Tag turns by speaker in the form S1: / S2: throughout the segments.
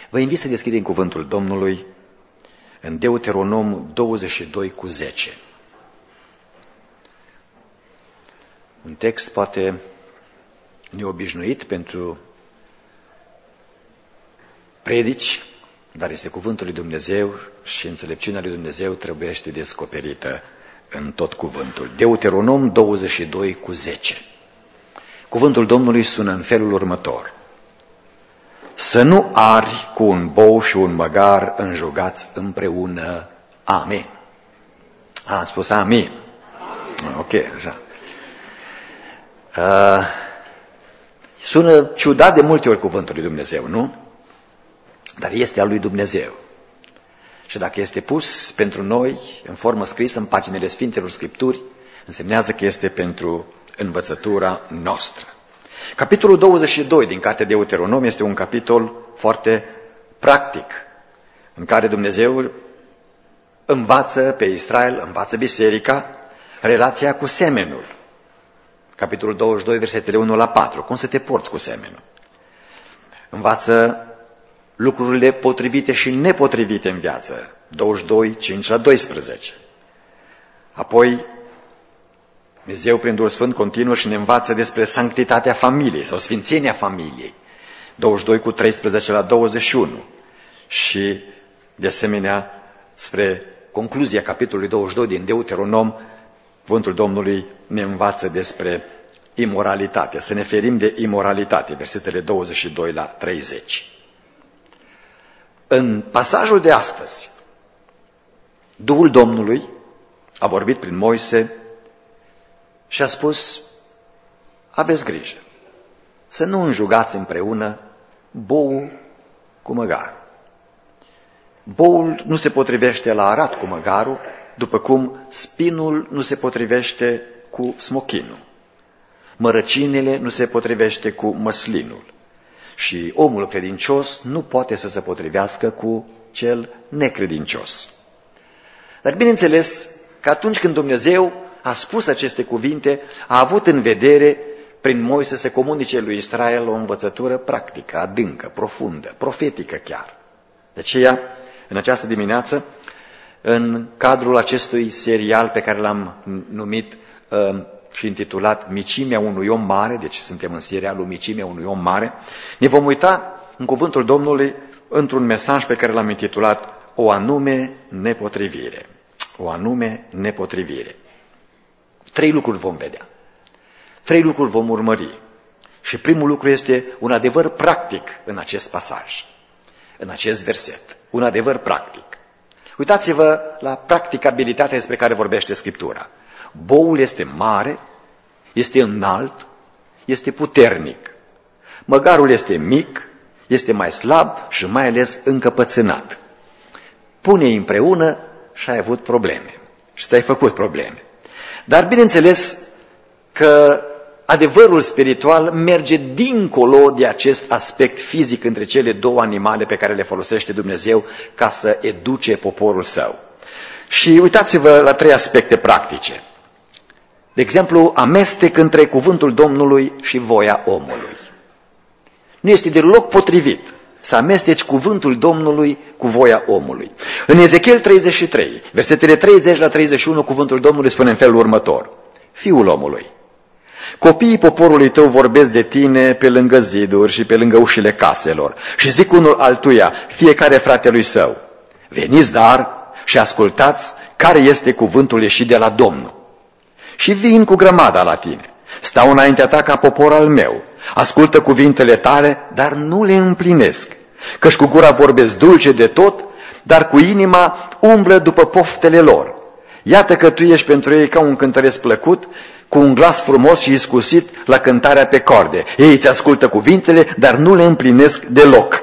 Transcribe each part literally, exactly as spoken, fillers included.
S1: Vă invit să deschidem cuvântul Domnului în Deuteronom douăzeci și doi cu zece. Un text poate neobișnuit pentru predici, dar este cuvântul lui Dumnezeu și înțelepciunea lui Dumnezeu trebuiește descoperită în tot cuvântul. Deuteronom douăzeci și doi cu zece. Cuvântul Domnului sună în felul următor. Să nu ari cu un bou și un măgar înjugați împreună. Amin. A, am spus amin. Amin. Ok, așa. Uh, sună ciudat de multe ori cuvântul lui Dumnezeu, nu? Dar este al lui Dumnezeu. Și dacă este pus pentru noi, în formă scrisă, în paginile Sfintelor Scripturi, însemnează că este pentru învățătura noastră. Capitolul douăzeci și doi din cartea Deuteronom este un capitol foarte practic, în care Dumnezeu învață pe Israel, învață biserica, relația cu semenul. Capitolul douăzeci și doi, versetele unu la patru, cum să te porți cu semenul. Învață lucrurile potrivite și nepotrivite în viață, douăzeci și doi, cinci la doisprezece. Apoi, Dumnezeu, prin Duhul Sfânt, continuă și ne învață despre sanctitatea familiei sau sfințenia familiei, douăzeci și doi cu treisprezece la douăzeci și unu. Și, de asemenea, spre concluzia capitolului douăzeci și doi din Deuteronom, cuvântul Domnului ne învață despre imoralitate, să ne ferim de imoralitate, versetele douăzeci și doi la treizeci. În pasajul de astăzi, Duhul Domnului a vorbit prin Moise și a spus, aveți grijă să nu înjugați împreună boul cu măgarul. Boul nu se potrivește la arat cu măgarul, după cum spinul nu se potrivește cu smochinul. Mărăcinile nu se potrivește cu măslinul. Și omul credincios nu poate să se potrivească cu cel necredincios. Dar bineînțeles că atunci când Dumnezeu a spus aceste cuvinte, a avut în vedere prin Moise să comunice lui Israel o învățătură practică, adâncă, profundă, profetică chiar. De aceea, în această dimineață, în cadrul acestui serial pe care l-am numit uh, și intitulat Micimea unui om mare, deci suntem în serialul Micimea unui om mare, ne vom uita în cuvântul Domnului într-un mesaj pe care l-am intitulat O anume nepotrivire. O anume nepotrivire. Trei lucruri vom vedea. Trei lucruri vom urmări. Și primul lucru este un adevăr practic în acest pasaj, în acest verset. Un adevăr practic. Uitați-vă la practicabilitatea despre care vorbește Scriptura. Boul este mare, este înalt, este puternic. Măgarul este mic, este mai slab și mai ales încăpățânat. Pune-i împreună și ai avut probleme. Și ți-ai făcut probleme. Dar bineînțeles că adevărul spiritual merge dincolo de acest aspect fizic între cele două animale pe care le folosește Dumnezeu ca să educe poporul său. Și uitați-vă la trei aspecte practice. De exemplu, amestec între cuvântul Domnului și voia omului. Nu este deloc potrivit să amesteci cuvântul Domnului cu voia omului. În Ezechiel treizeci și trei, versetele treizeci la treizeci și unu, cuvântul Domnului spune în felul următor. Fiul omului, copiii poporului tău vorbesc de tine pe lângă ziduri și pe lângă ușile caselor și zic unul altuia, fiecare fratelui său, veniți dar și ascultați care este cuvântul ieșit de la Domnul. Și vin cu grămada la tine, stau înaintea ta ca popor al meu, ascultă cuvintele tale, dar nu le împlinesc, căci cu gura vorbesc dulce de tot, dar cu inima umblă după poftele lor. Iată că tu ești pentru ei ca un cântăreț plăcut, cu un glas frumos și iscusit la cântarea pe corde. Ei îți ascultă cuvintele, dar nu le împlinesc deloc.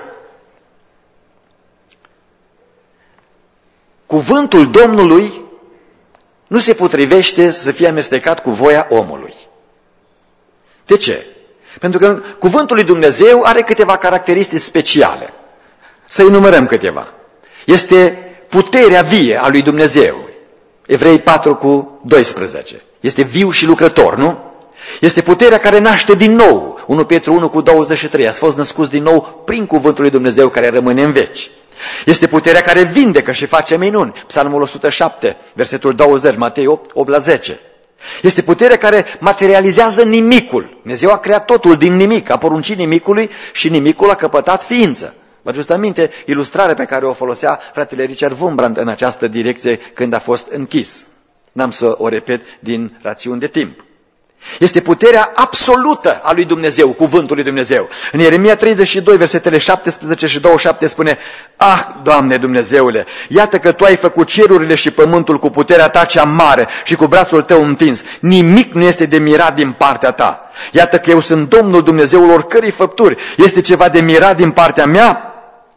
S1: Cuvântul Domnului nu se potrivește să fie amestecat cu voia omului. De ce? Pentru că cuvântul lui Dumnezeu are câteva caracteristici speciale. Să enumerăm câteva. Este puterea vie a lui Dumnezeu. Evrei patru cu doisprezece. Este viu și lucrător, nu? Este puterea care naște din nou. unu Petru unu cu douăzeci și trei. Ați fost născuți din nou prin cuvântul lui Dumnezeu care rămâne în veci. Este puterea care vindecă și face minuni. Psalmul o sută șapte, versetul douăzeci, Matei opt, opt la zece. Este puterea care materializează nimicul. Dumnezeu a creat totul din nimic, a poruncit nimicului și nimicul a căpătat ființă. Vă aduceți aminte ilustrarea pe care o folosea fratele Richard Wurmbrand în această direcție când a fost închis. N-am să o repet din rațiuni de timp. Este puterea absolută a lui Dumnezeu, cuvântul lui Dumnezeu. În Ieremia treizeci și doi, versetele șaptesprezece și douăzeci și șapte spune: Ah, Doamne Dumnezeule, iată că Tu ai făcut cerurile și pământul cu puterea Ta cea mare și cu brațul Tău întins. Nimic nu este de mirat din partea Ta. Iată că eu sunt Domnul Dumnezeul oricărei făpturi. Este ceva de mirat din partea mea?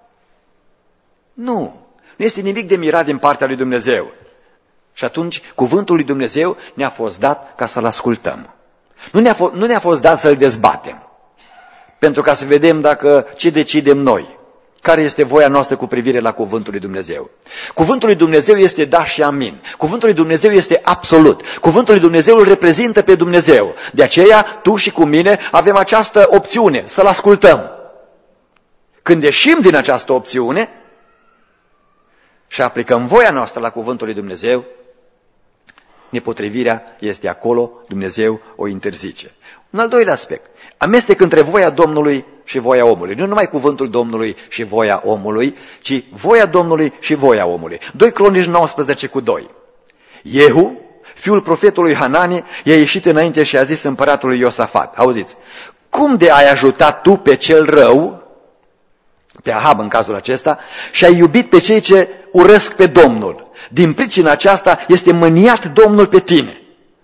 S1: Nu, nu este nimic de mirat din partea lui Dumnezeu. Și atunci cuvântul lui Dumnezeu ne-a fost dat ca să-l ascultăm. Nu ne-a fost, nu ne-a fost dat să-l dezbatem, pentru ca să vedem dacă ce decidem noi, care este voia noastră cu privire la cuvântul lui Dumnezeu. Cuvântul lui Dumnezeu este da și amin. Cuvântul lui Dumnezeu este absolut. Cuvântul lui Dumnezeu îl reprezintă pe Dumnezeu. De aceea, tu și cu mine avem această opțiune, să-l ascultăm. Când ieșim din această opțiune și aplicăm voia noastră la cuvântul lui Dumnezeu, nepotrivirea este acolo, Dumnezeu o interzice. Un al doilea aspect, amestec între voia Domnului și voia omului. Nu numai cuvântul Domnului și voia omului, ci voia Domnului și voia omului. doi Cronici nouăsprezece cu doi. Jehu, fiul profetului Hanani, i-a ieșit înainte și a zis împăratului Iosafat: auziți, cum de ai ajutat tu pe cel rău, pe Ahab în cazul acesta, și ai iubit pe cei ce urăsc pe Domnul? Din pricina aceasta este mâniat Domnul pe tine.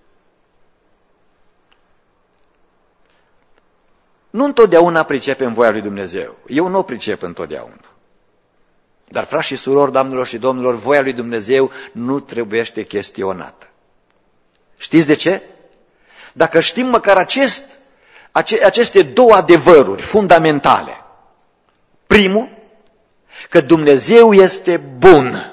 S1: Nu întotdeauna pricepem voia lui Dumnezeu. Eu nu o pricep întotdeauna. Dar, frați și surori, doamnelor și domnilor, voia lui Dumnezeu nu trebuiește chestionată. Știți de ce? Dacă știm măcar acest, ace, aceste două adevăruri fundamentale. Primul, că Dumnezeu este bun.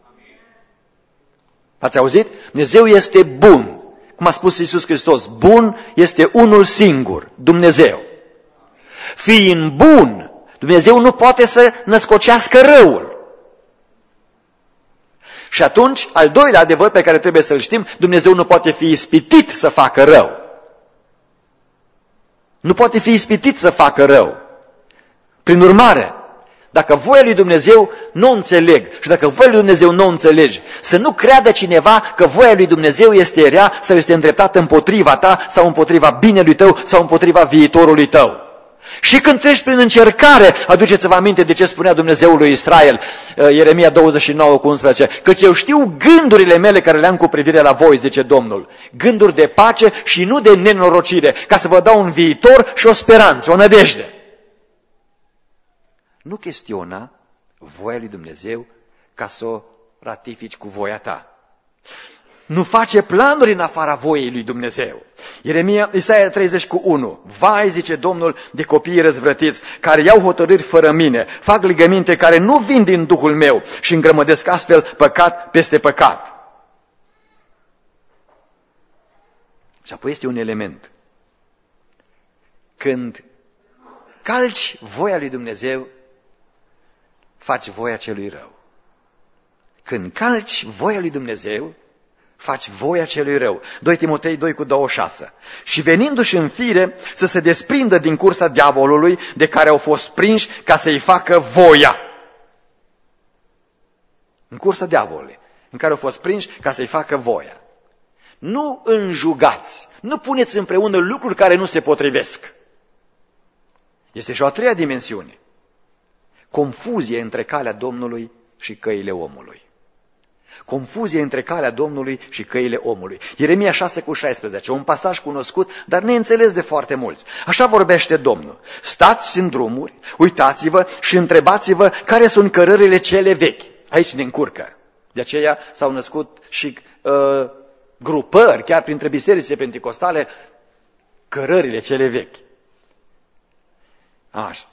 S1: Ați auzit? Dumnezeu este bun. Cum a spus Iisus Hristos, bun este unul singur, Dumnezeu. Fiind bun, Dumnezeu nu poate să născocească răul. Și atunci, al doilea adevăr pe care trebuie să-l știm, Dumnezeu nu poate fi ispitit să facă rău. Nu poate fi ispitit să facă rău. Prin urmare, dacă voia lui Dumnezeu nu o înțeleg și dacă voia lui Dumnezeu nu o înțelegi, să nu creadă cineva că voia lui Dumnezeu este rea sau este îndreptată împotriva ta sau împotriva binelui tău sau împotriva viitorului tău. Și când treci prin încercare, aduceți-vă aminte de ce spunea Dumnezeul lui Israel, Ieremia douăzeci și nouă cu unsprezece, căci eu știu gândurile mele care le-am cu privire la voi, zice Domnul, gânduri de pace și nu de nenorocire, ca să vă dau un viitor și o speranță, o nădejde. Nu chestiona voia lui Dumnezeu ca să o ratifici cu voia ta. Nu face planuri în afara voiei lui Dumnezeu. Ieremia, Isaia treizeci cu unu. Vai, zice Domnul, de copiii răzvrătiți, care iau hotărâri fără mine, fac legăminte care nu vin din Duhul meu și îngrămădesc astfel păcat peste păcat. Și apoi este un element. Când calci voia lui Dumnezeu, faci voia celui rău. Când calci voia lui Dumnezeu, faci voia celui rău. doi Timotei doi cu douăzeci și șase. Și venindu-și în fire să se desprindă din cursa diavolului de care au fost prinși ca să-i facă voia. În cursa diavolului, în care au fost prinși ca să-i facă voia. Nu înjugați, nu puneți împreună lucruri care nu se potrivesc. Este și o a treia dimensiune. Confuzie între calea Domnului și căile omului. Confuzie între calea Domnului și căile omului. Ieremia șase cu șaisprezece, un pasaj cunoscut, dar neînțeles de foarte mulți. Așa vorbește Domnul. Stați în drumuri, uitați-vă și întrebați-vă care sunt cărările cele vechi. Aici ne încurcă. De aceea s-au născut și uh, grupări, chiar printre bisericile penticostale, cărările cele vechi. Așa.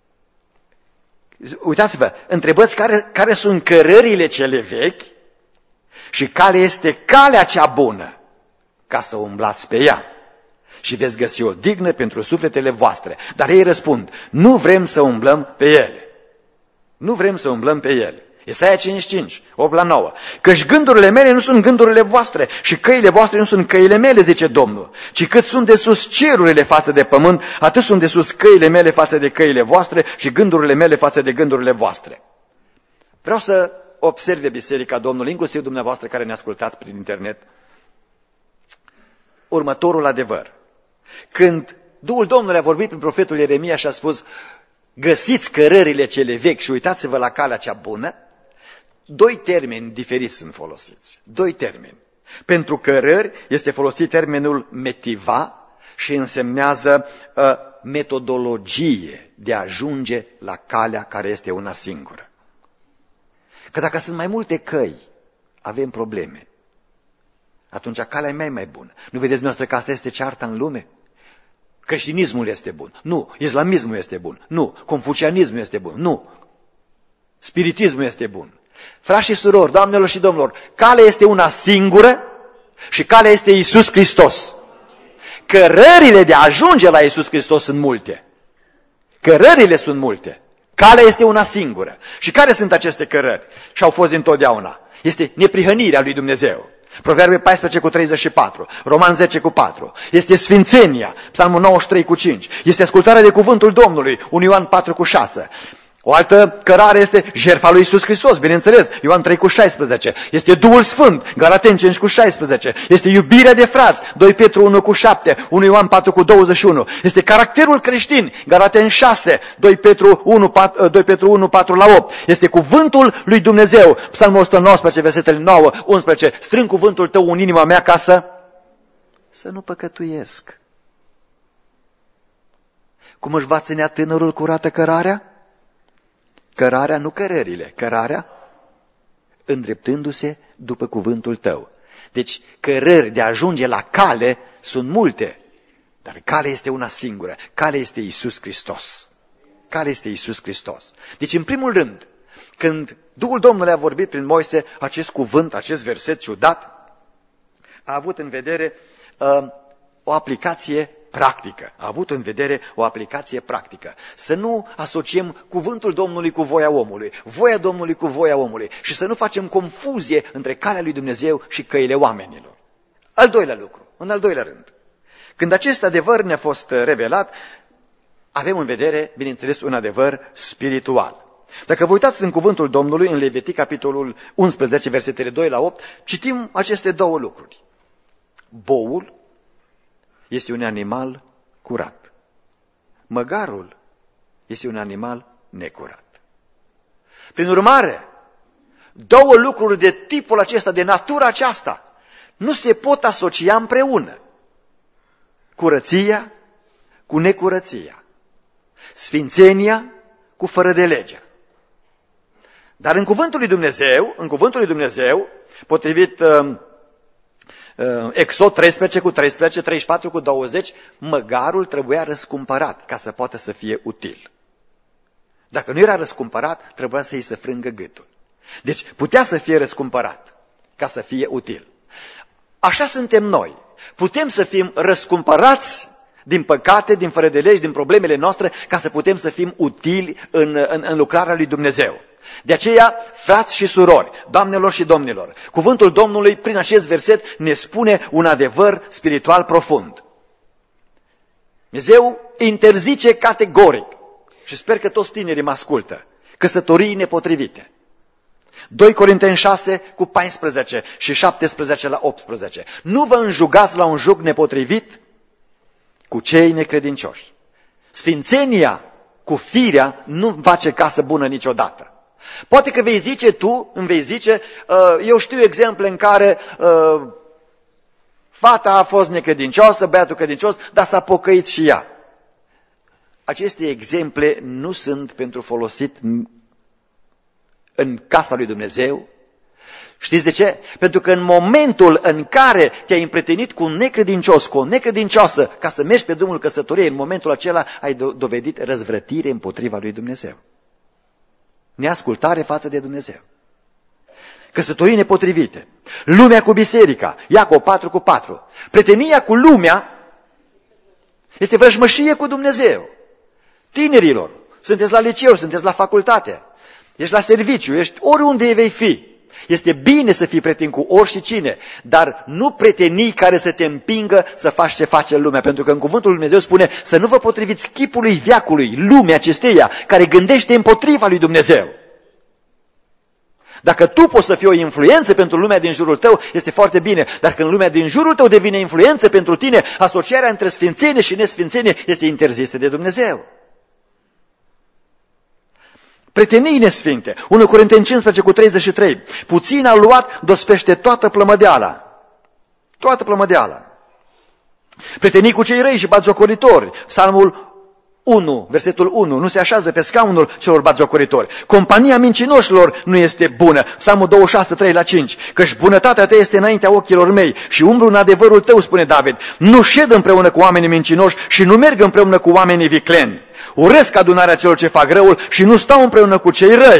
S1: Uitați-vă, întrebați care, care sunt cărările cele vechi și care este calea cea bună ca să umblați pe ea. și veți găsi o dignă pentru sufletele voastre. Dar ei răspund, nu vrem să umblăm pe ele. Nu vrem să umblăm pe ele. Isaia cincizeci și cinci, opt la nouă. Căci gândurile mele nu sunt gândurile voastre și căile voastre nu sunt căile mele, zice Domnul, ci cât sunt de sus cerurile față de pământ, atât sunt de sus căile mele față de căile voastre și gândurile mele față de gândurile voastre. Vreau să observe Biserica Domnului, inclusiv dumneavoastră care ne ascultați prin internet, următorul adevăr. Când Duhul Domnului a vorbit prin profetul Ieremia și a spus, găsiți cărările cele vechi și uitați-vă la calea cea bună, doi termeni diferiți sunt folosiți. Doi termeni. Pentru cărări este folosit termenul metiva și însemnează uh, metodologie de a ajunge la calea care este una singură. Că dacă sunt mai multe căi, avem probleme. Atunci calea e mai mai bună. Nu vedeți dumneavoastră că asta este cearta în lume? Creștinismul este bun. Nu. Islamismul este bun. Nu. Confucianismul este bun. Nu. Spiritismul este bun. Frați și surori, doamnelor și domnilor, calea este una singură și calea este Iisus Hristos. Cărările de a ajunge la Iisus Hristos sunt multe. Cărările sunt multe. Calea este una singură. Și care sunt aceste cărări? Și au fost dintotdeauna. Este neprihănirea lui Dumnezeu. Proverbe paisprezece cu treizeci și patru, Roman zece cu patru. Este sfințenia, Psalmul nouăzeci și trei cu cinci. Este ascultarea de cuvântul Domnului, unu Ioan patru cu șase. O altă cărare este jertfa lui Iisus Hristos, bineînțeles, Ioan trei cu șaisprezece. Este Duhul Sfânt, Galateni cinci cu șaisprezece. Este iubirea de frați, doi Petru unu cu șapte, unu Ioan patru cu douăzeci și unu. Este caracterul creștin, Galateni șase, doi Petru unu patru la opt. Este cuvântul lui Dumnezeu, Psalmul o sută nouăsprezece, versetele nouă, unsprezece. Strâng cuvântul tău în inima mea ca să, să nu păcătuiesc. Cum își va ținea tânărul curată cărarea? Cărarea, nu cărările, cărarea îndreptându-se după cuvântul tău. Deci cărări de a ajunge la cale sunt multe, dar calea este una singură. Calea este Iisus Hristos. Calea este Iisus Hristos. Deci în primul rând, când Duhul Domnului a vorbit prin Moise acest cuvânt, acest verset ciudat, a avut în vedere uh, o aplicație practică. A avut în vedere o aplicație practică. Să nu asociem cuvântul Domnului cu voia omului, voia Domnului cu voia omului și să nu facem confuzie între calea lui Dumnezeu și căile oamenilor. Al doilea lucru, în al doilea rând. Când acest adevăr ne-a fost revelat, avem în vedere, bineînțeles, un adevăr spiritual. Dacă vă uitați în cuvântul Domnului, în Levitic, capitolul unsprezece, versetele doi la opt, citim aceste două lucruri. Boul este un animal curat. Măgarul este un animal necurat. Prin urmare, două lucruri de tipul acesta, de natura aceasta, nu se pot asocia împreună. Curăția cu necurăția. Sfințenia cu fără de legea. Dar în cuvântul lui Dumnezeu, în cuvântul lui Dumnezeu, potrivit uh, uh, Exod treisprezece cu treisprezece, treizeci și patru cu douăzeci, măgarul trebuia răscumpărat ca să poată să fie util. Dacă nu era răscumpărat, trebuia să îi se frângă gâtul. Deci putea să fie răscumpărat ca să fie util. Așa suntem noi. Putem să fim răscumpărați din păcate, din fără de legi, din problemele noastre, ca să putem să fim utili în, în, în lucrarea lui Dumnezeu. De aceea, frați și surori, doamnelor și domnilor, cuvântul Domnului prin acest verset ne spune un adevăr spiritual profund. Dumnezeu interzice categoric, și sper că toți tinerii mă ascultă, căsătorii nepotrivite. doi Corinteni șase cu paisprezece și șaptesprezece la optsprezece. Nu vă înjugați la un jug nepotrivit cu cei necredincioși. Sfințenia cu firea nu face casă bună niciodată. Poate că vei zice tu, îmi vei zice, eu știu exemple în care fata a fost necredincioasă, băiatul credincios, dar s-a pocăit și ea. Aceste exemple nu sunt pentru folosit în casa lui Dumnezeu. Știți de ce? Pentru că în momentul în care te-ai împrietenit cu un necredincios, cu o necredincioasă, ca să mergi pe drumul căsătoriei, în momentul acela ai dovedit răzvrătire împotriva lui Dumnezeu. Neascultare față de Dumnezeu. Căsătorii nepotrivite. Lumea cu biserica. Iacob patru cu patru. Prietenia cu lumea Este vrăjmășie cu Dumnezeu. Tinerilor, sunteți la liceu, sunteți la facultate, ești la serviciu, ești oriunde vei fi. Este bine să fii prieten cu oricine, dar nu prietenii care să te împingă să faci ce face lumea, pentru că în cuvântul lui Dumnezeu spune să nu vă potriviți chipului veacului, lumea acesteia, care gândește împotriva lui Dumnezeu. Dacă tu poți să fii o influență pentru lumea din jurul tău, este foarte bine, dar când lumea din jurul tău devine influență pentru tine, asocierea între sfințenie și nesfințenie este interzisă de Dumnezeu. Prietenii nesfinte, unu Corinteni cincisprezece cu treizeci și trei, puțin a luat, dospește toată plămădeala. Toată plămădeala. Prietenii cu cei răi și batjocoritori, Psalmul unu, versetul unu, nu se așează pe scaunul celor batjocoritori. Compania mincinoșilor nu este bună, Psalmul douăzeci și șase, trei la cinci, căci bunătatea ta este înaintea ochilor mei și umblu în adevărul tău, spune David. Nu șed împreună cu oamenii mincinoși și nu merg împreună cu oamenii vicleni. Urăsc adunarea celor ce fac răul și nu stau împreună cu cei răi.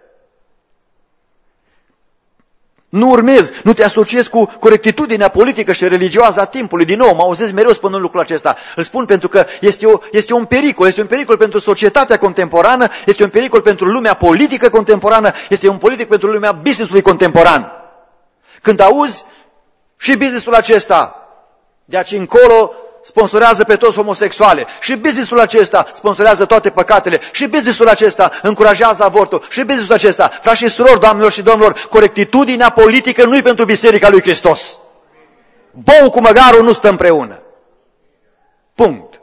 S1: Nu urmezi, nu te asociezi cu corectitudinea politică și religioasă a timpului. Din nou, mă auzesc mereu spunând lucrul acesta. Îl spun pentru că este, o, este un pericol. Este un pericol pentru societatea contemporană, este un pericol pentru lumea politică contemporană, este un pericol pentru lumea business-ului contemporan. Când auzi și business-ul acesta, de aici încolo, sponsorează pe toți homosexuale și businessul acesta sponsorează toate păcatele și businessul acesta încurajează avortul și businessul acesta, frați și surori, doamnelor și domnilor, corectitudinea politică nu-i pentru Biserica lui Hristos. Bou cu măgarul nu stă împreună. Punct.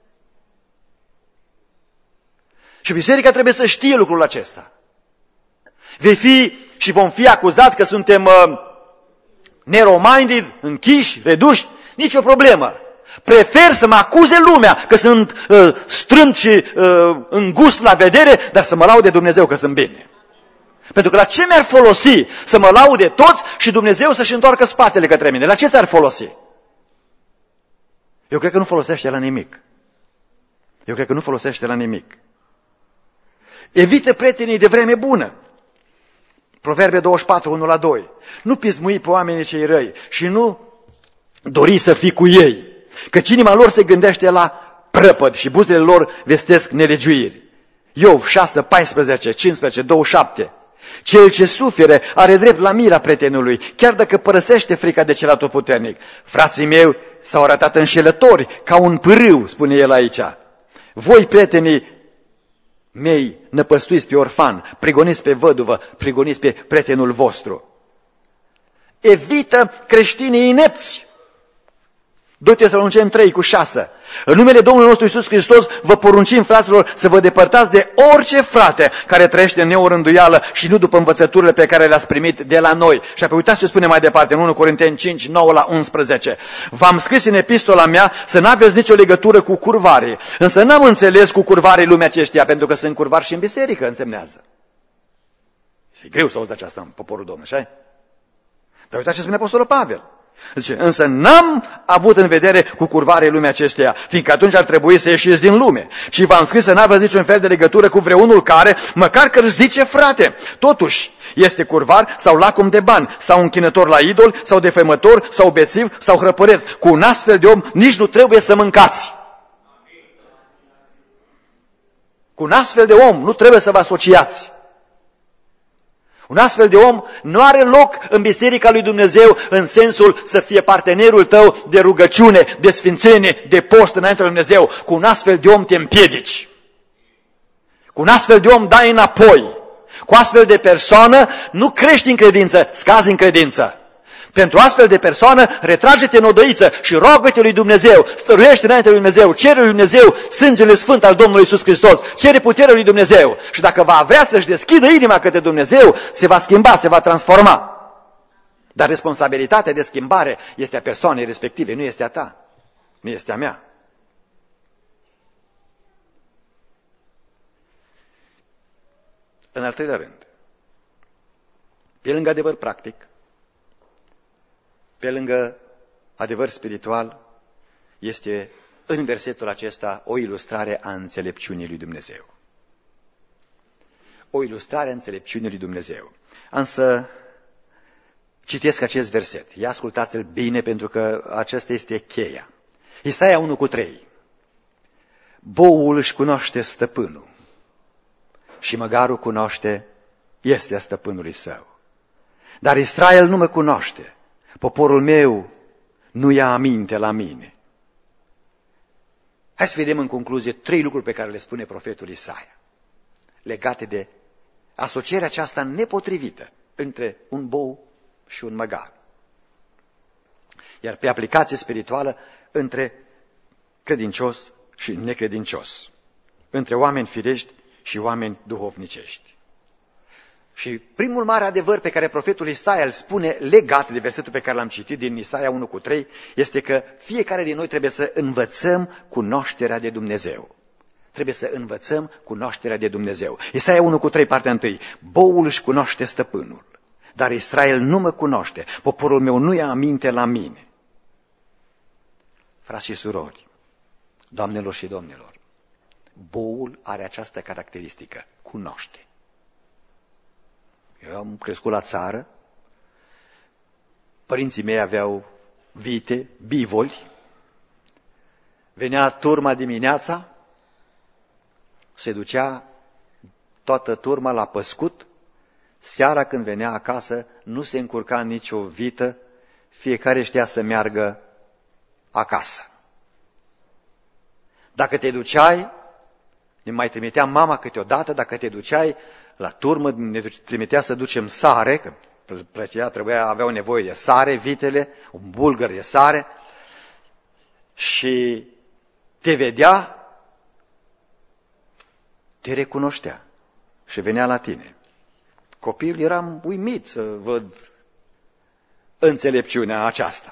S1: Și Biserica trebuie să știe lucrul acesta. Vei fi și vom fi acuzați că suntem uh, narrow-minded, închiși, reduși, nicio problemă. Prefer să mă acuze lumea că sunt uh, strâmt și uh, îngust la vedere, dar să mă laude Dumnezeu că sunt bine. Pentru că la ce mi-ar folosi să mă laude toți și Dumnezeu să-și întoarcă spatele către mine? La ce ți-ar folosi? Eu cred că nu folosește la nimic. Eu cred că nu folosește la nimic. Evită prietenii de vreme bună. Proverbe douăzeci și patru, unu la doi. Nu pismui pe oamenii cei răi și nu dori să fii cu ei. Căci inima lor se gândește la prăpăd și buzele lor vestesc nelegiuiri. Iov șase, paisprezece, cincisprezece, douăzeci și șapte. Cel ce suferă are drept la mila prietenului, chiar dacă părăsește frica de cel atotputernic. Frații mei s-au arătat înșelători, ca un pârâu, spune el aici. Voi, prietenii mei, năpăstuiți pe orfan, prigoniți pe văduvă, prigoniți pe prietenul vostru. Evită creștinii inepți. doi Tesaloniceni trei cu șase. În numele Domnului nostru Iisus Hristos vă poruncim, fraților, să vă depărtați de orice frate care trăiește în neorânduială și nu după învățăturile pe care le-ați primit de la noi. Și apoi uitați ce spune mai departe în unu Corinteni cinci, nouă la unsprezece. V-am scris în epistola mea să n-aveți nicio legătură cu curvarii, însă n-am înțeles cu curvarii lumea aceștia, pentru că sunt curvari și în biserică, însemnează. E greu să auzi aceasta în poporul Domnului, așa? Dar uitați ce spune Apostolul Pavel. Zice, însă n-am avut în vedere cu curvare lumea acesteia, fiindcă atunci ar trebui să ieșiți din lume. Și v-am scris să n-aveți niciun fel de legătură cu vreunul care, măcar că își zice frate, totuși este curvar sau lacom de bani, sau închinător la idol, sau defăimător, sau bețiv, sau hrăpăreț. Cu un astfel de om nici nu trebuie să mâncați. Cu un astfel de om nu trebuie să vă asociați. Un astfel de om nu are loc în Biserica lui Dumnezeu în sensul să fie partenerul tău de rugăciune, de sfințenie, de post înaintea lui Dumnezeu. Cu un astfel de om te împiedici. Cu un astfel de om dai înapoi. Cu astfel de persoană nu crești în credință, scazi în credință. Pentru astfel de persoană, retrage-te în odăiță și rogă-te lui Dumnezeu, stăruiește înainte lui Dumnezeu, cere lui Dumnezeu sângele sfânt al Domnului Iisus Hristos, cere puterea lui Dumnezeu. Și dacă va vrea să-și deschidă inima către Dumnezeu, se va schimba, se va transforma. Dar responsabilitatea de schimbare este a persoanei respective, nu este a ta, nu este a mea. În al treilea rând, pe lângă adevăr practic, pe lângă adevăr spiritual, este în versetul acesta o ilustrare a înțelepciunii lui Dumnezeu. O ilustrare a înțelepciunii lui Dumnezeu. Însă, citesc acest verset. Ia ascultați-l bine pentru că acesta este cheia. Isaia unu cu trei. Boul își cunoaște stăpânul și măgarul cunoaște iesea stăpânului său. Dar Israel nu mă cunoaște, poporul meu nu ia aminte la mine. Hai să vedem în concluzie trei lucruri pe care le spune profetul Isaia, legate de asocierea aceasta nepotrivită între un bou și un măgar. Iar pe aplicație spirituală între credincios și necredincios, între oameni firești și oameni duhovnicești. Și primul mare adevăr pe care profetul Isaia îl spune legat de versetul pe care l-am citit din Isaia unu cu trei, este că fiecare din noi trebuie să învățăm cunoașterea de Dumnezeu. Trebuie să învățăm cunoașterea de Dumnezeu. Isaia unu cu trei, partea întâi. Boul își cunoaște stăpânul, dar Israel nu mă cunoaște. Poporul meu nu ia aminte la mine. Frați și surori, doamnelor și domnilor, boul are această caracteristică, cunoaște. Eu am crescut la țară, părinții mei aveau vite, bivoli, venea turma dimineața, se ducea toată turma la păscut, seara când venea acasă nu se încurca nicio vită, fiecare știa să meargă acasă. Dacă te duceai, ne mai trimitea mama câteodată, dacă te duceai la turmă, ne trimitea să ducem sare, că plăcea, trebuia, aveau nevoie de sare, vitele, un bulgăr de sare, și te vedea, te recunoștea și venea la tine. Copil, eram uimit să văd înțelepciunea aceasta.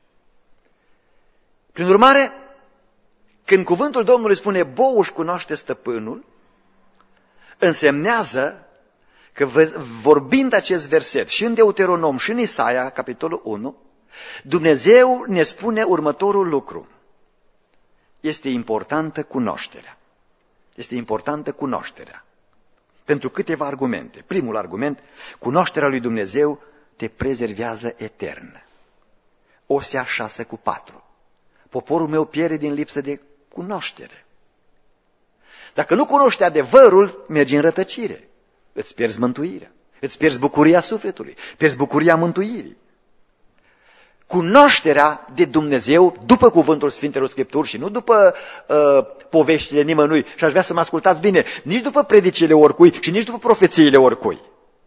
S1: Prin urmare, când cuvântul Domnului spune boul își cunoaște stăpânul, însemnează că vorbind acest verset și în Deuteronom și în Isaia, capitolul unu, Dumnezeu ne spune următorul lucru. Este importantă cunoașterea. Este importantă cunoașterea. Pentru câteva argumente. Primul argument, cunoașterea lui Dumnezeu te prezervează etern. Osea șase cu patru. Poporul meu pierde din lipsă de cunoaștere. Dacă nu cunoști adevărul, mergi în rătăcire. Îți pierzi mântuirea. Îți pierzi bucuria sufletului. Pierzi bucuria mântuirii. Cunoașterea de Dumnezeu după cuvântul Sfintelor Scripturi și nu după uh, poveștile nimănui. Și aș vrea să mă ascultați bine, nici după predicile oricui și nici după profețiile oricui.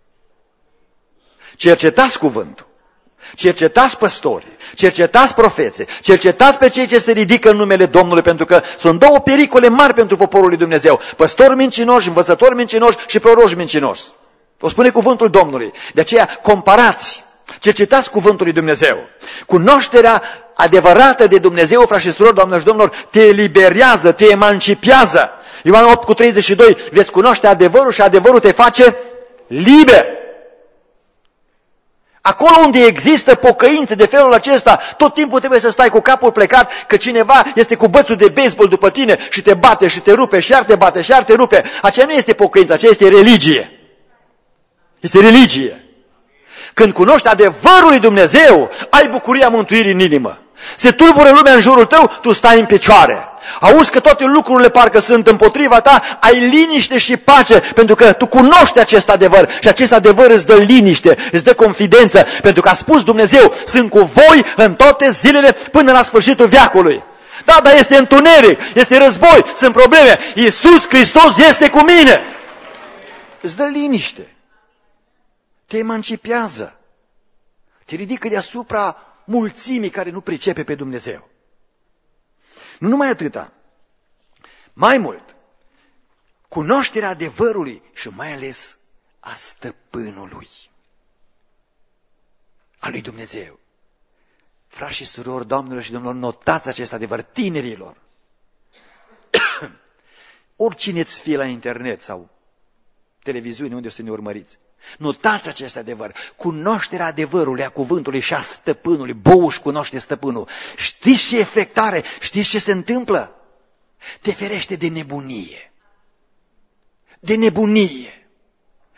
S1: Cercetați cuvântul. Cercetați păstorii, cercetați profeții, cercetați pe cei ce se ridică în numele Domnului, pentru că sunt două pericole mari pentru poporul lui Dumnezeu. Păstori mincinoși, învățători mincinoși și proroși mincinoși. O spune cuvântul Domnului. De aceea comparați, cercetați cuvântul lui Dumnezeu. Cunoașterea adevărată de Dumnezeu, frați și surori, doamnelor și domnilor, te eliberează, te emancipează. Ioan opt cu treizeci și doi, veți cunoaște adevărul și adevărul te face liber. Acolo unde există pocăințe de felul acesta, tot timpul trebuie să stai cu capul plecat, că cineva este cu bățul de baseball după tine și te bate și te rupe și iar te bate și iar te rupe. Aceea nu este pocăință, aceea este religie. Este religie. Când cunoști adevărul lui Dumnezeu, ai bucuria mântuirii în inimă. Se tulbură lumea în jurul tău, tu stai în picioare. Auzi că toate lucrurile parcă sunt împotriva ta, ai liniște și pace, pentru că tu cunoști acest adevăr și acest adevăr îți dă liniște, îți dă confidență, pentru că a spus Dumnezeu, sunt cu voi în toate zilele până la sfârșitul veacului. Da, dar este întuneric, este război, sunt probleme. Iisus Hristos este cu mine. Îți dă liniște, te emancipează, te ridică deasupra mulțimii care nu pricepe pe Dumnezeu. Nu numai atâta, mai mult, cunoașterea adevărului și mai ales a stăpânului, a lui Dumnezeu. Frați și surori, doamnelor și domnilor, notați acest adevăr, tinerilor. Oricine îți fie la internet sau televiziune unde o să ne urmăriți, notați acest adevăr, cunoașterea adevărului, a cuvântului și a stăpânului. Boul își cunoaște stăpânul. Știți ce efect are? Știți ce se întâmplă? Te ferește de nebunie. De nebunie.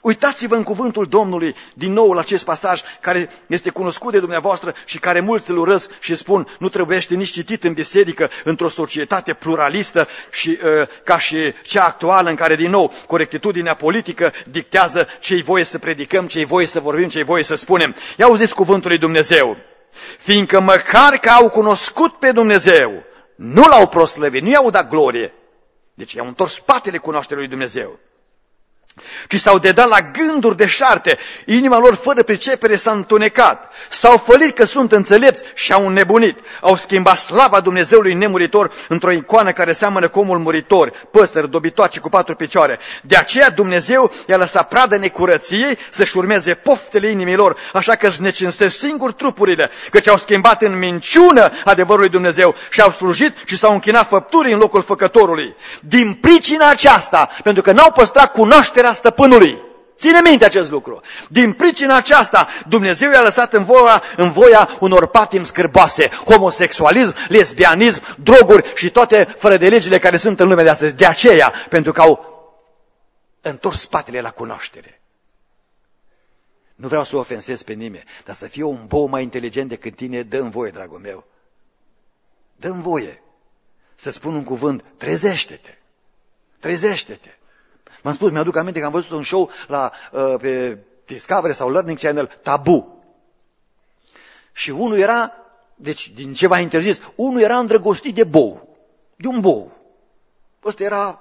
S1: Uitați-vă în cuvântul Domnului din nou la acest pasaj care este cunoscut de dumneavoastră și care mulți îl urăsc și spun nu trebuiește nici citit în biserică, într-o societate pluralistă și uh, ca și cea actuală în care din nou corectitudinea politică dictează ce-i voie să predicăm, ce-i voie să vorbim, ce-i voie să spunem. Ia auziți cuvântul lui Dumnezeu. Fiindcă măcar că au cunoscut pe Dumnezeu, nu l-au proslăvit, nu i-au dat glorie. Deci i-au întors spatele cunoașterii lui Dumnezeu. Ci s-au dedat la gânduri deșarte, inima lor fără pricepere s-a întunecat, s-au fălit că sunt înțelepți și au înnebunit, au schimbat slava Dumnezeului nemuritor într-o icoană care seamănă cu omul muritor, păsări, dobitoace cu patru picioare. De aceea Dumnezeu i-a lăsat pradă necurăției să-și urmeze poftele inimilor, așa că îți necinstesc singur trupurile, căci au schimbat în minciună adevărul lui Dumnezeu și au slujit și s-au închinat făpturii în locul făcătorului. Din pricina aceasta, pentru că n-au păstrat cunoașterea stăpânului. Ține minte acest lucru. Din pricina aceasta, Dumnezeu i-a lăsat în voia, în voia unor patimi scârboase, homosexualism, lesbianism, droguri și toate fără de legile care sunt în lumea de astăzi. De aceea, pentru că au întors spatele la cunoaștere. Nu vreau să ofensez pe nimeni, dar să fie un bou mai inteligent decât tine, dă-mi voie, dragul meu. Dă-mi voie să spun un cuvânt, trezește-te, trezește-te. M-am spus, mi-aduc aminte că am văzut un show la, uh, pe Discovery sau Learning Channel, Tabu. Și unul era, deci din ce v-a interzis, unul era îndrăgostit de bou, de un bou. Ăsta era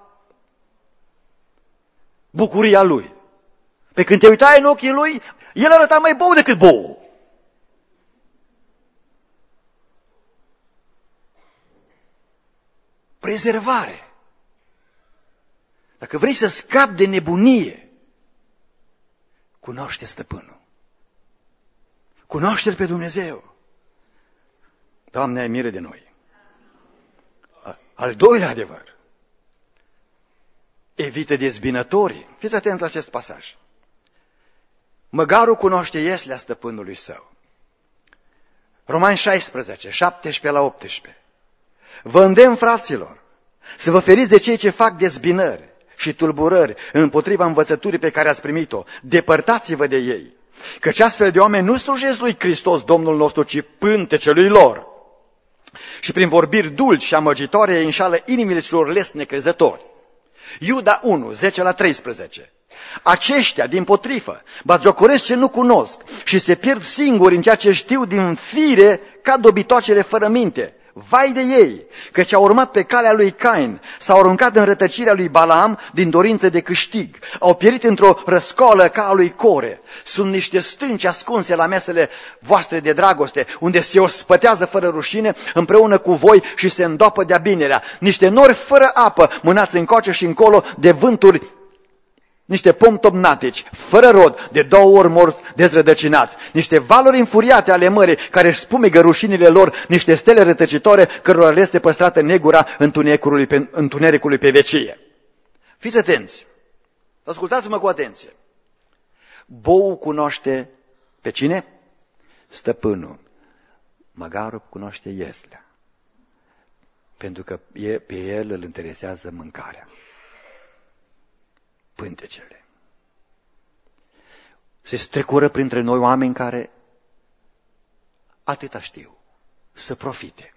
S1: bucuria lui. Pe când te uitai în ochii lui, el arăta mai bou decât bou. Prezervare. Dacă vrei să scapi de nebunie, cunoaște stăpânul. Cunoaște-L pe Dumnezeu. Doamne, ai milă de noi. Al doilea adevăr. Evită dezbinătorii. Fiți atenți la acest pasaj. Măgarul cunoaște ieslea stăpânului său. Romani șaisprezece, șaptesprezece la optsprezece. Vă îndemn, fraților, să vă feriți de cei ce fac dezbinări și tulburări împotriva învățăturii pe care ați primit-o. Depărtați-vă de ei, căci astfel de oameni nu slujesc lui Hristos, Domnul nostru, ci pântecelui lor. Și prin vorbiri dulci și amăgitoare îi înșală inimile celor les necrezători. Iuda unu, zece la treisprezece. Aceștia, dimpotrivă, batjocoresc ce nu cunosc și se pierd singuri în ceea ce știu din fire ca dobitoacele fără minte. Vai de ei, căci au urmat pe calea lui Cain, s-au aruncat în rătăcirea lui Balaam din dorință de câștig, au pierit într-o răscoală ca a lui Core. Sunt niște stânci ascunse la mesele voastre de dragoste, unde se ospătează fără rușine împreună cu voi și se îndoapă de-a binerea. Niște nori fără apă, mânați încoace și încolo de vânturi, niște pomi topnatici, fără rod, de două ori morți dezrădăcinați, niște valuri înfuriate ale mării, care își spumegă rușinile lor, niște stele rătăcitoare, cărora le este păstrată negura întunericului pe, întunericului pe vecie. Fiți atenți, ascultați-mă cu atenție. Boul cunoaște pe cine? Stăpânul. Măgarul cunoaște ieslea, pentru că pe el îl interesează mâncarea. Pântecele. Se strecură printre noi oameni care atâta știu, să profite.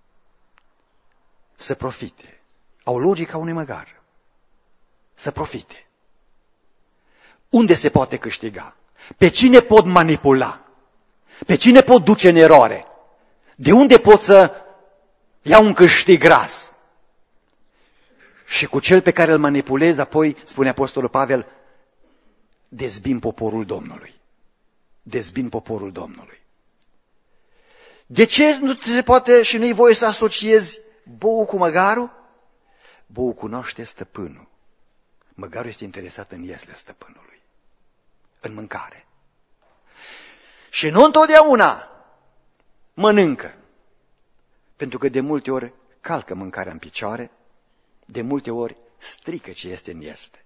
S1: Să profite. Au logica unui măgar. Să profite. Unde se poate câștiga? Pe cine pot manipula? Pe cine pot duce în eroare? De unde pot să iau un câștig gras? Și cu cel pe care îl manipulez, apoi, spune Apostolul Pavel, dezbin poporul Domnului. Dezbin poporul Domnului. De ce nu se poate și nu-i voie să asociezi boul cu măgarul? Boul cunoaște stăpânul. Măgarul este interesat în ieslea stăpânului, în mâncare. Și nu întotdeauna mănâncă, pentru că de multe ori calcă mâncarea în picioare, de multe ori strică ce este în este.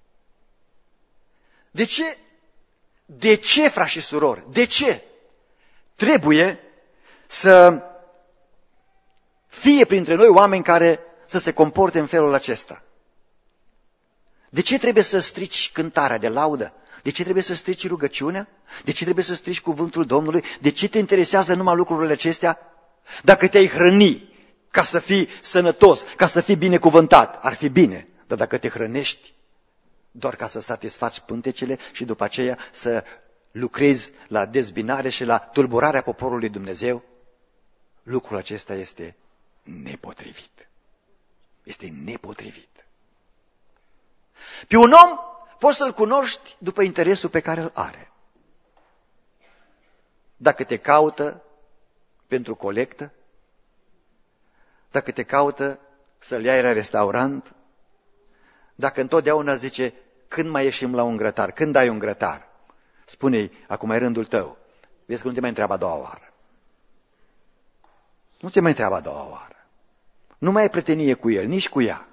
S1: De ce? De ce, frați și surori? De ce? Trebuie să fie printre noi oameni care să se comporte în felul acesta. De ce trebuie să strici cântarea de laudă? De ce trebuie să strici rugăciunea? De ce trebuie să strici cuvântul Domnului? De ce te interesează numai lucrurile acestea? Dacă te-ai hrăni ca să fii sănătos, ca să fii binecuvântat, ar fi bine. Dar dacă te hrănești doar ca să satisfaci pântecele și după aceea să lucrezi la dezbinare și la tulburarea poporului Dumnezeu, lucrul acesta este nepotrivit. Este nepotrivit. Pe un om poți să-l cunoști după interesul pe care îl are. Dacă te caută pentru colectă, dacă te caută să-l iei la restaurant, dacă întotdeauna zice, când mai ieșim la un grătar, când dai un grătar, spune-i, acum e rândul tău, vezi că nu te mai întreabă a doua oară. Nu te mai întreabă a doua oară. Nu mai ai prietenie cu el, nici cu ea.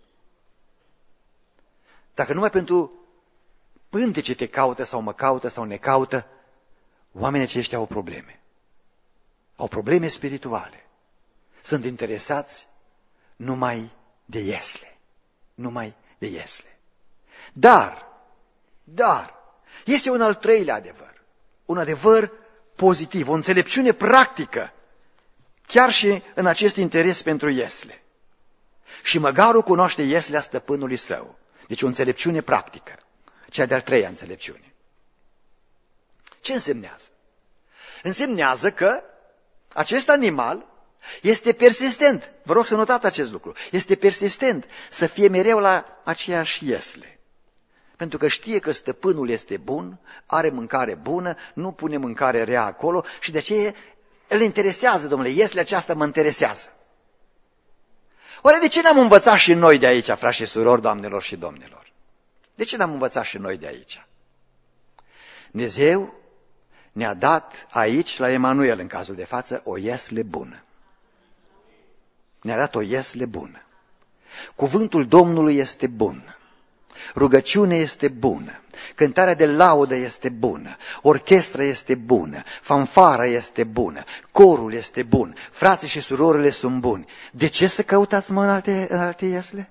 S1: Dacă numai pentru pântece te caută sau mă caută sau ne caută, oamenii aceștia au probleme. Au probleme spirituale. Sunt interesați numai de iesle. Numai de iesle. Dar, dar, este un al treilea adevăr. Un adevăr pozitiv, o înțelepciune practică, chiar și în acest interes pentru iesle. Și măgarul cunoaște ieslea stăpânului său. Deci o înțelepciune practică. Cea de-al treia înțelepciune. Ce însemnează? Însemnează că acest animal este persistent. Vă rog să notați acest lucru. Este persistent să fie mereu la aceeași iesle. Pentru că știe că stăpânul este bun, are mâncare bună, nu pune mâncare rea acolo și de aceea îl interesează, domnule, ieslea aceasta mă interesează. Oare de ce n-am învățat și noi de aici, frați și surori, doamnelor și domnilor? De ce n-am învățat și noi de aici? Dumnezeu ne-a dat aici, la Emanuel, în cazul de față, o iesle bună. Ne-a dat o iesle bună. Cuvântul Domnului este bun. Rugăciunea este bună. Cântarea de laudă este bună. Orchestra este bună. Fanfara este bună. Corul este bun. Frații și surorile sunt buni. De ce să căutați, mă, în alte, în alte iesle?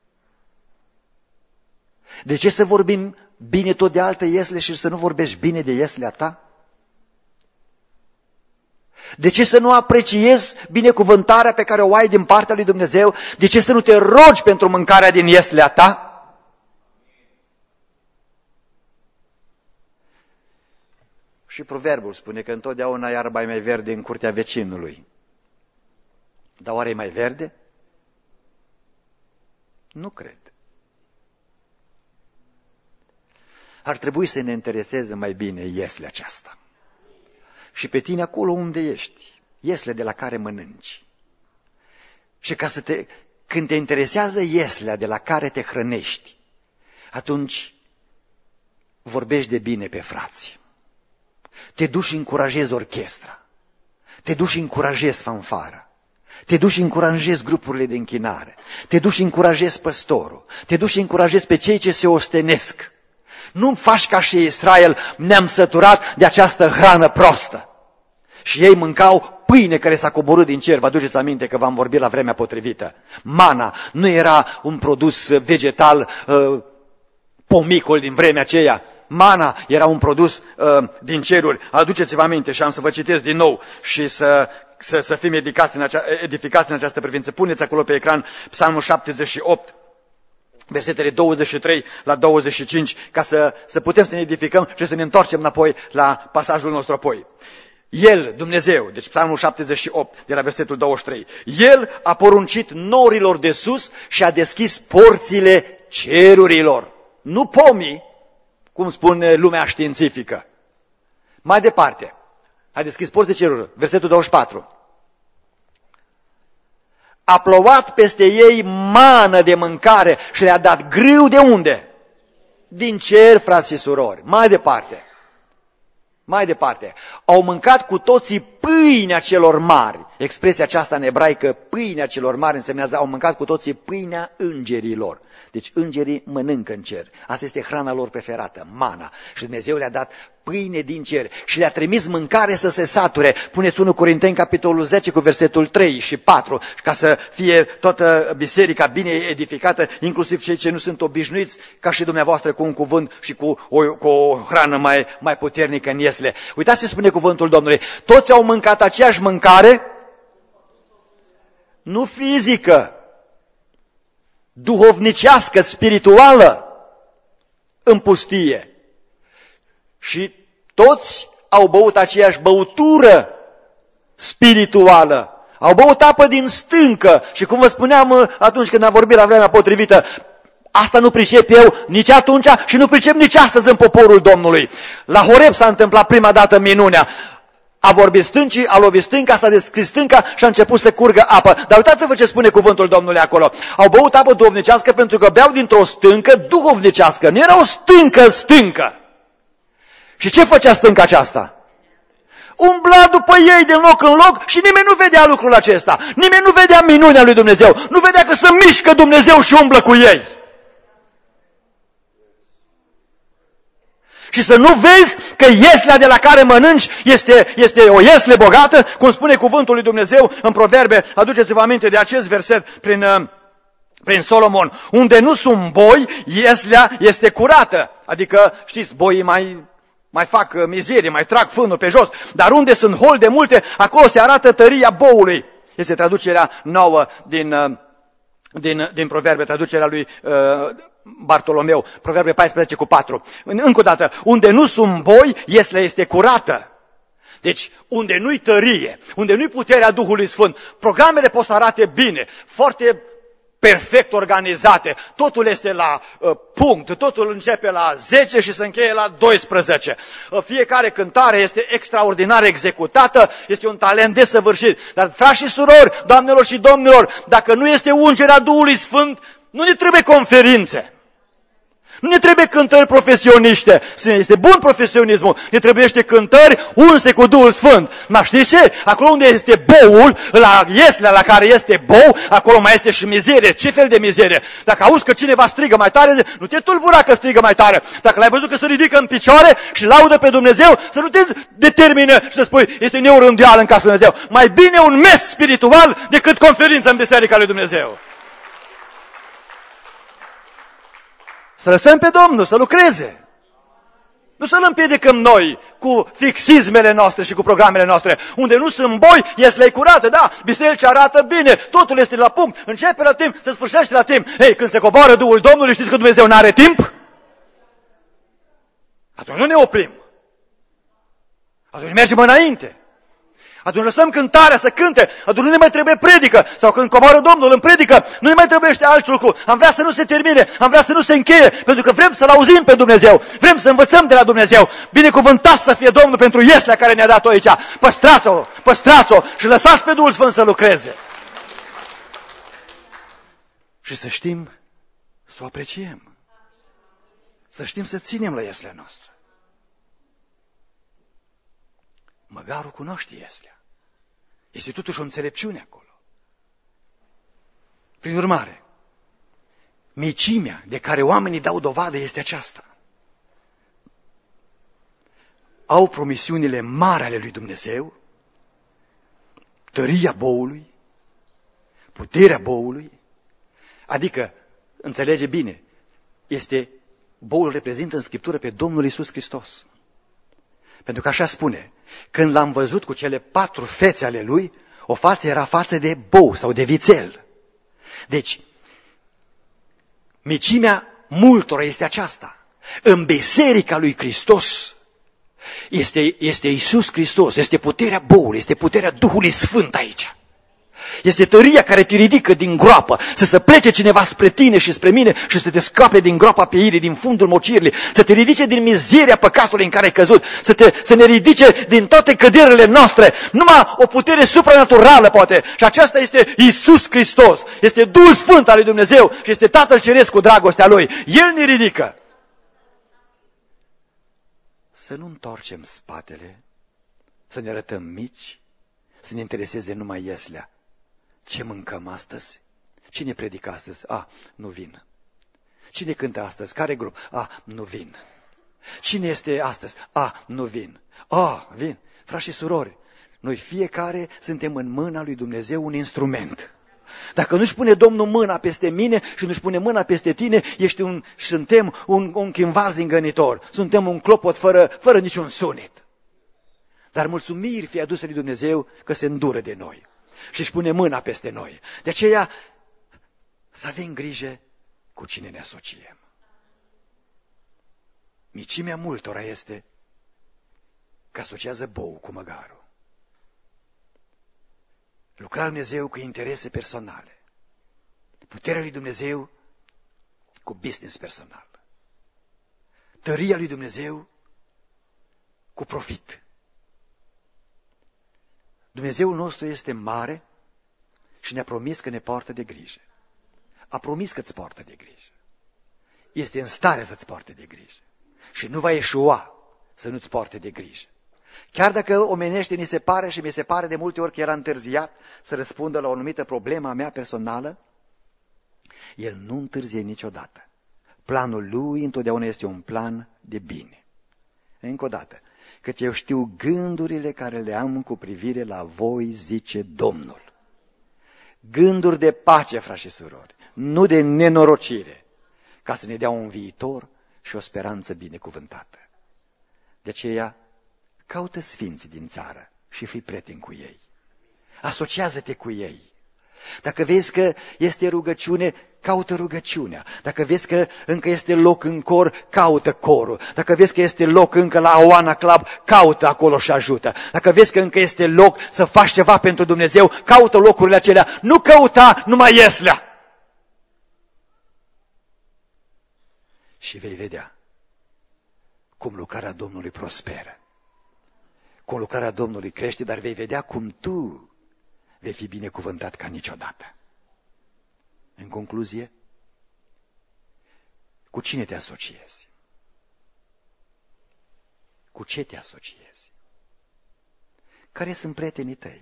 S1: De ce să vorbim bine tot de alte iesle și să nu vorbești bine de ieslea ta? De ce să nu apreciezi binecuvântarea pe care o ai din partea lui Dumnezeu? De ce să nu te rogi pentru mâncarea din ieslea ta? Și proverbul spune că întotdeauna iarba e mai verde în curtea vecinului. Dar oare e mai verde? Nu cred. Ar trebui să ne intereseze mai bine ieslea aceasta. Și pe tine acolo unde ești, ieslea de la care mănânci. Și ca să te, când te interesează ieslea de la care te hrănești, atunci vorbești de bine pe frați. Te duci și încurajezi orchestra. Te duci și încurajezi fanfara. Te duci și încurajezi grupurile de închinare. Te duci și încurajezi păstorul. Te duci și încurajezi pe cei ce se ostenesc. Nu faci ca și Israel, ne-am săturat de această hrană prostă. Și ei mâncau pâine care s-a coborât din cer. Vă aduceți aminte că v-am vorbit la vremea potrivită. Mana nu era un produs vegetal uh, pomicol din vremea aceea. Mana era un produs uh, din ceruri. Aduceți-vă aminte și am să vă citesc din nou și să, să, să fim edificați în, acea, edificați în această privință. Puneți acolo pe ecran Psalmul șaptezeci și opt, versetele douăzeci și trei la douăzeci și cinci, ca să, să putem să ne edificăm și să ne întoarcem înapoi la pasajul nostru apoi. El, Dumnezeu, deci Psalmul șaptezeci și opt, de la versetul douăzeci și trei, El a poruncit norilor de sus și a deschis porțile cerurilor. Nu pomii, cum spune lumea științifică. Mai departe, a deschis porțile cerurilor, versetul douăzeci și patru. A plouat peste ei mană de mâncare și le-a dat grâu de unde? Din cer, frați și surori. Mai departe. Mai departe. Au mâncat cu toții pâinea celor mari. Expresia aceasta în ebraică, pâinea celor mari, însemnează au mâncat cu toții pâinea îngerilor. Deci îngerii mănâncă în cer. Asta este hrana lor preferată, mana. Și Dumnezeu le-a dat pâine din cer și le-a trimis mâncare să se sature. Puneți unu Corinteni, capitolul zece, cu versetul trei și patru, ca să fie toată biserica bine edificată, inclusiv cei ce nu sunt obișnuiți, ca și dumneavoastră, cu un cuvânt și cu o, cu o hrană mai, mai puternică în iesle. Uitați ce spune cuvântul Domnului. Toți au mâncat aceeași mâncare, nu fizică, duhovnicească, spirituală, în pustie. Și toți au băut aceeași băutură spirituală. Au băut apă din stâncă. Și cum vă spuneam atunci când am vorbit la vremea potrivită, asta nu pricep eu nici atunci și nu pricep nici astăzi în poporul Domnului. La Horeb s-a întâmplat prima dată minunea. A vorbit stâncii, a lovit stânca, s-a deschis stânca și a început să curgă apă. Dar uitați-vă ce spune cuvântul Domnului acolo. Au băut apă duhovnicească pentru că beau dintr-o stâncă duhovnicească. Nu era o stâncă stâncă. Și ce făcea stânca aceasta? Umbla după ei din loc în loc și nimeni nu vedea lucrul acesta. Nimeni nu vedea minunea lui Dumnezeu. Nu vedea că se mișcă Dumnezeu și umblă cu ei. Și să nu vezi că ieslea de la care mănânci este, este o iesle bogată, cum spune cuvântul lui Dumnezeu în Proverbe. Aduceți-vă aminte de acest verset prin, prin Solomon. Unde nu sunt boi, ieslea este curată. Adică, știți, boii mai, mai fac mizerie, mai trag fânul pe jos. Dar unde sunt holde multe, acolo se arată tăria boului. Este traducerea nouă din, din, din Proverbe, traducerea lui uh, Bartolomeu, Proverbe paisprezece cu patru. Încă o dată, unde nu sunt boi, ieslea este curată. Deci, unde nu-i tărie, unde nu-i puterea Duhului Sfânt, programele pot să arate bine, foarte perfect organizate, totul este la uh, punct, totul începe la zece și se încheie la doisprezece. Uh, fiecare cântare este extraordinar executată, este un talent desăvârșit. Dar, frați și surori, doamnelor și domnilor, dacă nu este ungerea Duhului Sfânt, nu ne trebuie conferințe. Nu ne trebuie cântări profesioniște. Este bun profesionismul. Ne trebuiește cântări unse cu Duhul Sfânt. Dar știți ce? Acolo unde este boul, la ieslea la care este bou, acolo mai este și mizerie. Ce fel de mizerie? Dacă auzi că cineva strigă mai tare, nu te tulbura că strigă mai tare. Dacă l-ai văzut că se ridică în picioare și laudă pe Dumnezeu, să nu te determine și să spui, este neurândeală în casa lui Dumnezeu. Mai bine un mes spiritual decât conferință în biserica lui Dumnezeu. Să lăsăm pe Domnul să lucreze. Nu să-L împiedicăm noi cu fixismele noastre și cu programele noastre. Unde nu sunt boi, iesle curată, da, biserici arată bine, totul este la punct, începe la timp, se sfârșește la timp. Ei, când se coboară Duhul Domnului, știți că Dumnezeu nu are timp? Atunci nu ne oprim. Atunci mergem înainte. Atunci lăsăm cântarea să cânte, atunci nu ne mai trebuie predică. Sau când coboară Domnul în predică, nu ne mai trebuiește alt lucru. Am vrea să nu se termine, am vrea să nu se încheie, pentru că vrem să-L auzim pe Dumnezeu, vrem să învățăm de la Dumnezeu. Binecuvântat să fie Domnul pentru ieslea care ne-a dat-o aici. Păstrați-o, păstrați-o și lăsați pe Duhul Sfânt să lucreze. Și să știm să o apreciem. Să știm să ținem la ieslea noastră. Măgarul cunoaște ieslea. Este totuși o înțelepciune acolo. Prin urmare, micimea de care oamenii dau dovadă este aceasta. Au promisiunile mari ale lui Dumnezeu, tăria boului, puterea boului, adică, înțelege bine, este, boul reprezintă în Scriptură pe Domnul Iisus Hristos. Pentru că așa spune, când l-am văzut cu cele patru fețe ale lui, o față era față de bou sau de vițel. Deci, micimea multora este aceasta. În biserica lui Hristos este, este Iisus Hristos, este puterea boului, este puterea Duhului Sfânt aici. Este tăria care te ridică din groapă, să se plece cineva spre tine și spre mine și să te scape din groapa pieirii, din fundul mocirii, să te ridice din mizeria păcatului în care ai căzut, să, te, să ne ridice din toate căderile noastre. Numai o putere supranaturală poate. Și aceasta este Iisus Hristos, este Duhul Sfânt al lui Dumnezeu și este Tatăl Ceresc cu dragostea Lui. El ne ridică. Să nu întoarcem spatele, să ne arătăm mici, să ne intereseze numai ieslea. Ce mâncăm astăzi? Cine predică astăzi? A, nu vin. Cine cântă astăzi? Care grup? A, nu vin. Cine este astăzi? A, nu vin. A, vin. Frați și surori, noi fiecare suntem în mâna lui Dumnezeu un instrument. Dacă nu-și pune Domnul mâna peste mine și nu-și pune mâna peste tine, ești un, suntem un, un chimval zingănitor. Suntem un clopot fără, fără niciun sunet. Dar mulțumiri fie aduse lui Dumnezeu că se îndură de noi și își pune mâna peste noi. De aceea să avem grijă cu cine ne asociem. Micimea multora este că asociază bou cu măgarul. Lucra lui Dumnezeu cu interese personale. Puterea lui Dumnezeu cu business personal. Tăria lui Dumnezeu cu profit. Dumnezeul nostru este mare și ne-a promis că ne poartă de grijă. A promis că îți poartă de grijă. Este în stare să-ți poarte de grijă. Și nu va eșua să nu-ți poarte de grijă. Chiar dacă omenește ni se pare și mi se pare de multe ori că era întârziat să răspundă la o anumită problemă a mea personală, El nu întârzie niciodată. Planul Lui întotdeauna este un plan de bine. Încă o dată, căci eu știu gândurile care le am cu privire la voi, zice Domnul. Gânduri de pace, frați și surori, nu de nenorocire, ca să ne dea un viitor și o speranță binecuvântată. De aceea, caută sfinții din țară și fii prieten cu ei. Asociază-te cu ei. Dacă vezi că este rugăciune, caută rugăciunea. Dacă vezi că încă este loc în cor, caută corul. Dacă vezi că este loc încă la Oana Club, caută acolo și ajută. Dacă vezi că încă este loc să faci ceva pentru Dumnezeu, caută locurile acelea. Nu căuta numai Ieslea. Și vei vedea cum lucrarea Domnului prosperă. Cum lucrarea Domnului crește, dar vei vedea cum tu vei fi binecuvântat ca niciodată. În concluzie, cu cine te asociezi? Cu ce te asociezi? Care sunt prietenii tăi?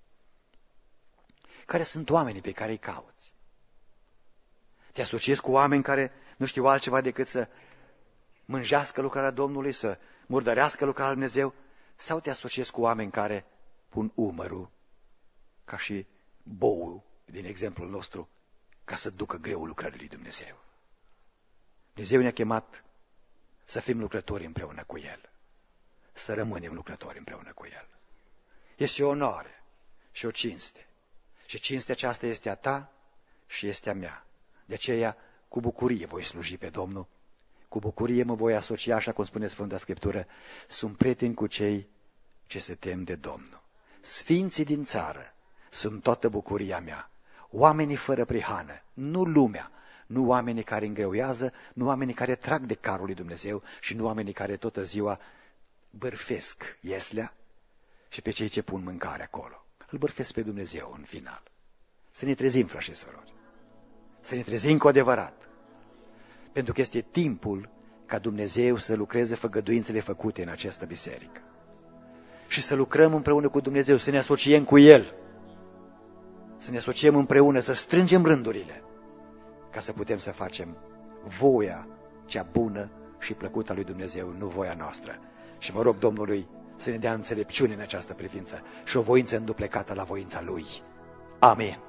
S1: Care sunt oamenii pe care îi cauți? Te asociezi cu oameni care nu știu altceva decât să mânjească lucrarea Domnului, să murdărească lucrarea lui Dumnezeu? Sau te asociezi cu oameni care pun umărul, ca și boul din exemplul nostru, ca să ducă greul lucrării lui Dumnezeu? Dumnezeu ne-a chemat să fim lucrători împreună cu El, să rămânem lucrători împreună cu El. Este o onoare și o cinste. Și cinstea aceasta este a ta și este a mea. De aceea, cu bucurie voi sluji pe Domnul, cu bucurie mă voi asocia, așa cum spune Sfânta Scriptură, sunt prieteni cu cei ce se tem de Domnul. Sfinții din țară sunt toată bucuria mea. Oamenii fără prihană, nu lumea, nu oamenii care îngreuiază, nu oamenii care trag de carul lui Dumnezeu și nu oamenii care toată ziua bârfesc Ieslea și pe cei ce pun mâncare acolo. Îl bârfesc pe Dumnezeu în final. Să ne trezim, frați și surori, să ne trezim cu adevărat, pentru că este timpul ca Dumnezeu să lucreze făgăduințele făcute în această biserică. Și să lucrăm împreună cu Dumnezeu, să ne asociem cu El, să ne asociem împreună, să strângem rândurile, ca să putem să facem voia cea bună și plăcută a lui Dumnezeu, nu voia noastră. Și mă rog Domnului să ne dea înțelepciune în această privință și o voință înduplecată la voința Lui. Amin.